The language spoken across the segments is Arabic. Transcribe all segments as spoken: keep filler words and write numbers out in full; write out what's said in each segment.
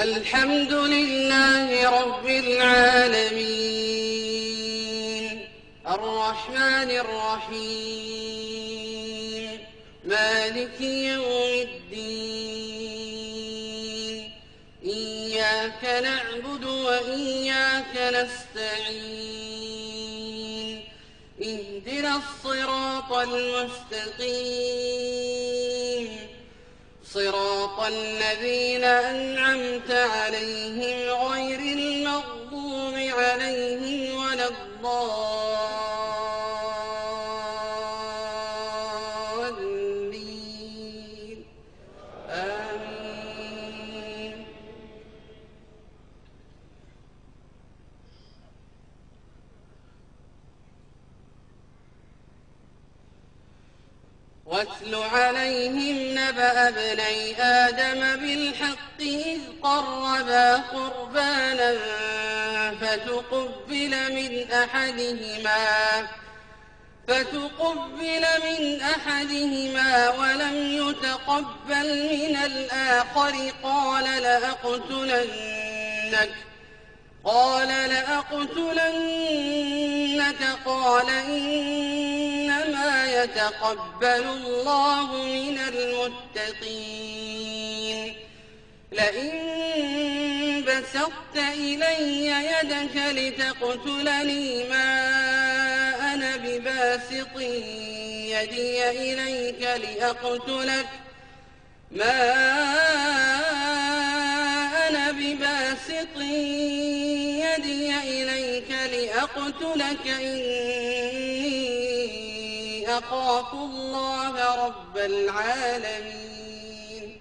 الحمد لله رب العالمين الرحمن الرحيم مالك يوم الدين إياك نعبد وإياك نستعين اهدنا الصراط المستقيم صراط الذين أنعمت عليهم غير المغضوب عليهم ولا الضالين آمين. واتل عليهم نبأ ابني آدم بالحق إذ قربا قربانا فتقبل من أحدهما فتقبل من أحدهما ولم يتقبل من الآخر قال لأقتلنك قال لأقتلنك قال إنما يتقبل الله من المتقين لئن بسطت إلي يدك لتقتلني ما أنا بباسط يدي إليك لأقتلك ما أنا بباسط يدي إليك لأقتلك إني أخاف الله رب العالمين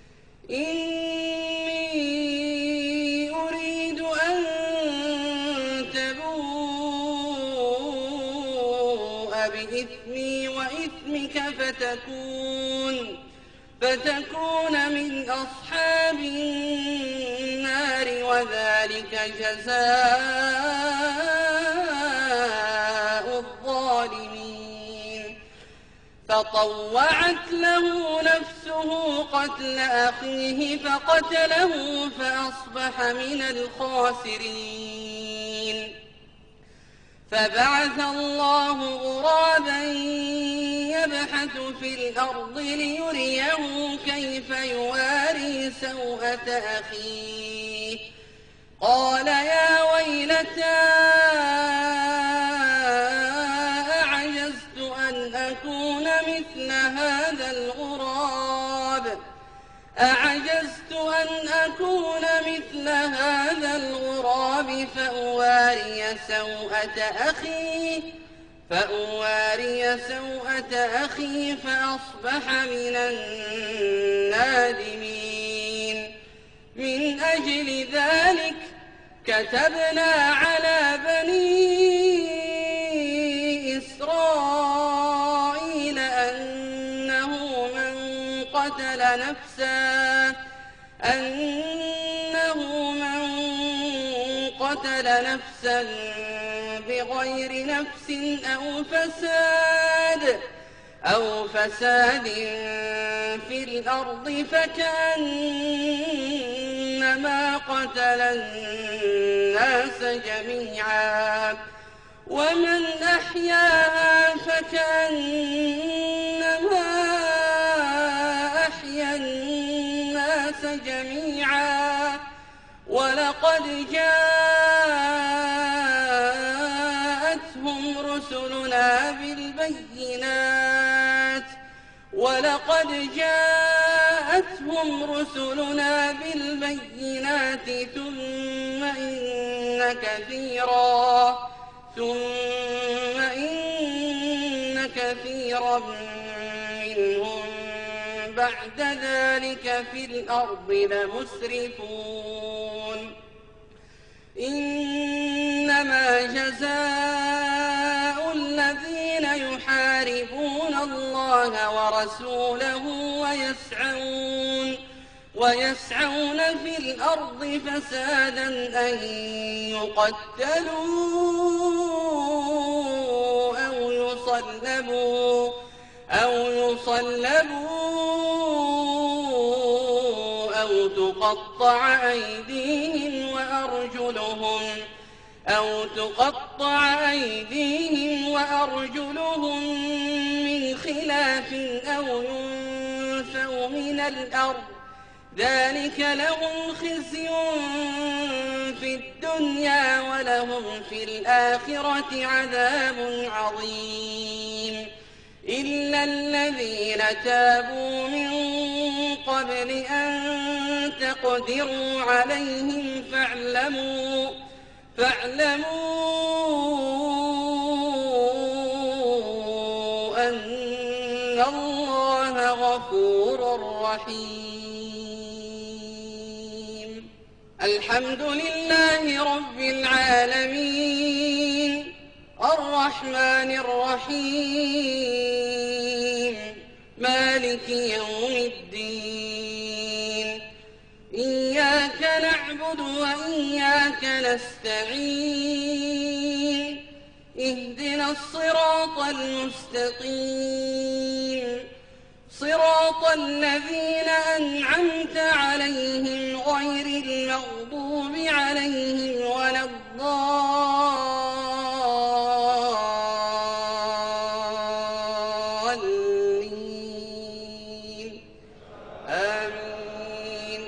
إني أريد أن تبوء بإثمي وإثمك فتكون فتكون من أصحاب النار وذلك جزاء الظالمين فطوعت له نفسه قتل أخيه فقتله فأصبح من الخاسرين فبعث الله غرابا يبحث في الأرض ليريه كيف يواري سوءة أخيه قال يا ويلتى أعجزت أن أكون مثل هذا الغراب أعجزت أن أكون مثل هذا الغراب فأواري سوءة أخي فأواري سوءة أخي فأصبح من النادمين من أجل ذلك كتبنا على بني إسرائيل أنه من قتل نفسا أنه من قتل نفسا بغير نفس أو فساد أو فساد في الأرض فكأنما قتل الناس جميعا ومن أحياها فكأنما أحيا الناس جميعا ولقد جاءتهم رسلنا بالبينات ولقد جاءتهم رسلنا بالبينات ثم إن كثيرا ثم إن كثيرا منهم بعد ذلك في الأرض لمسرفون إنما جزاء الذين يحاربون الله ورسوله ويسعون ويسعون في الأرض فسادا أن يقتلوا أو يصلبوا أو يصلبوا أو تقطع تقطع أيديهم وأرجلهم أو تقطع أيديهم وأرجلهم من خلاف أو ينفوا من الأرض ذلك لهم خزي في الدنيا ولهم في الآخرة عذاب عظيم إلا الذين تابوا من قبل أن تقدروا عليهم فاعلموا فاعلموا أن الله غفور رحيم. الحمد لله رب العالمين الرحمن الرحيم مالك يوم الدين إياك نعبد وإياك نستعين اهدنا الصراط المستقيم صراط الذين أنعمت عليهم غير المغضوب عليهم ولا الضالين آمين.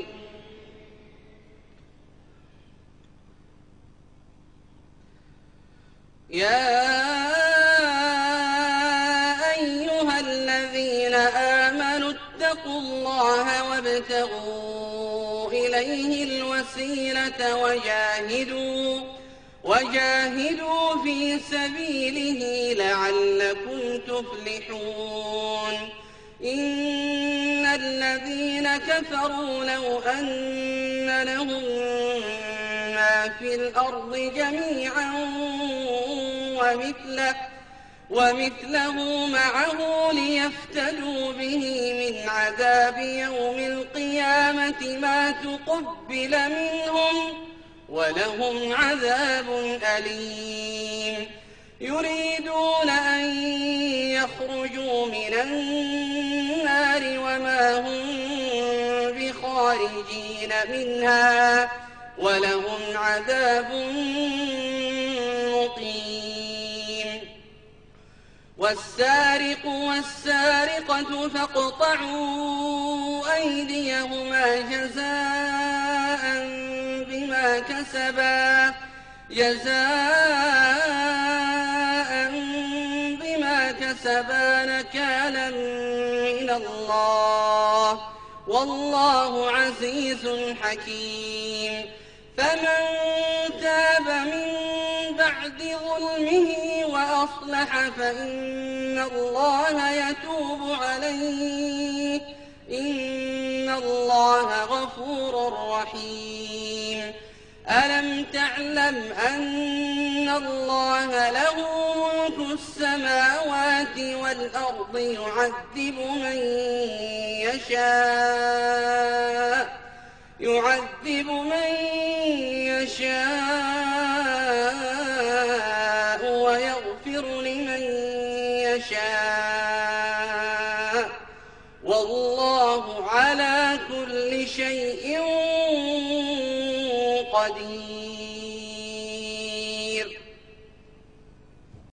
يا أيها الذين آمنوا اتقوا الله وابتغوا إليه الوسيلة وجاهدوا وجاهدوا في سبيله لعلكم تفلحون. إن الذين كفروا لو أن لهم ما في الأرض جميعا ومثله, ومثله معه ليفتدوا به من عذاب يوم القيامة ما تقبل منهم ولهم عذاب أليم. يريدون أن يخرجوا من النار وما هم بخارجين منها ولهم عذاب مقيم. والسارق والسارقة فاقطعوا أيديهما جزاء بما كسبا جزاء بما كسبا نكالا من الله والله عزيز حكيم. فمن تاب من بعد ظلمه وأصلح فإن الله يتوب عليه إن الله غفور رحيم. ألم تعلم أن الله له ملك السماوات والأرض يعذب من يشاء يعذب من يشاء ويغفر لمن يشاء والله على كل شيء قدير.